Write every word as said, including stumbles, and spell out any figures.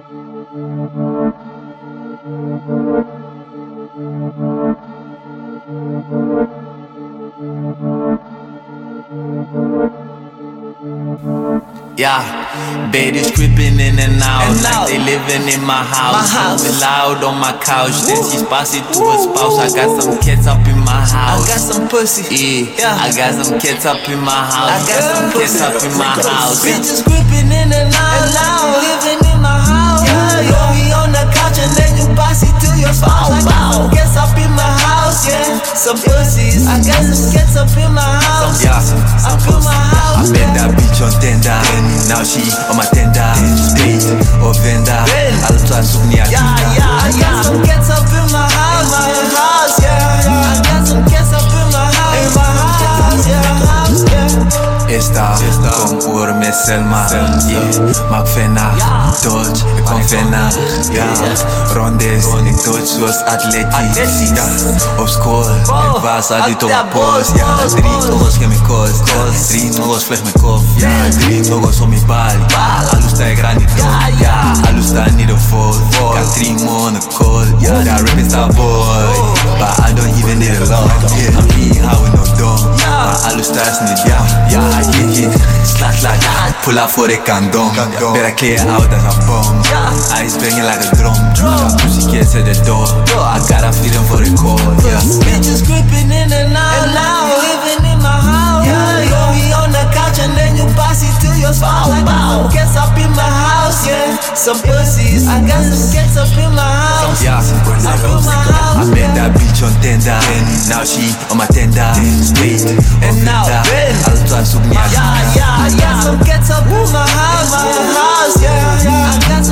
Yeah, babies creeping in and out, and like out. they living in my house. My house. Moving loud on my couch, then she's passing to a spouse. I got some kids up in my house. I got some pussy. Yeah, Yeah. I got some kids up in my house. I got some kids pussy. up in my house. Bitches creeping in and out, and out. Living in my house. Yeah, yeah. We on the couch and then you pass it to your spouse. I got some kids up in my house, yeah. Some pussies. I got some kids up in my house. Yeah, up in my house. I met that bitch on Tinder. Now she on my tender. Date or vendor. I'll try to me a Yeah, yeah, I got some kids up in my house. My house, yeah, yeah. I got some kids up in my house. In my house, yeah, house, yeah. Esta, kom oor met Selma. Yeah, maak venna. Dodge, ik kom venna. Ja, rondes, ik dodge zoals atletisch. Ja, op school, ik was altijd op mijn post. Ja, drie kogels geen me kost. Drie nogos vleg mijn kop. Ja, drie nogos op mijn bal. Alles sta ik raar niet dood. Ja, alles sta niet op vol. Got three more on the call. Yeah, that rap is that boy. But I don't even need a lot. Yeah, I'm eating how we no dumb. Maar alles sta is niet down. Ja, hit hit, slaat slaat. Pull up voor de kandom. Better clear out as a bomb. Eyes banging like a drum. Pussy kids at the door. I got a feeling for the call. Yeah. Bitches creeping in and out, and out. Living in my house. Yeah, yeah. We on the couch and then you pass it to your spouse. I got some kids up in my house, yeah. Some pussies. I got some kids up in my house. Yeah, Up in my I house. met that bitch on Tinder. Now she on my tender. Straight And now, Ben. I'll try to me a Yeah, yeah, I got some kids up in my house. My house, yeah, yeah. I got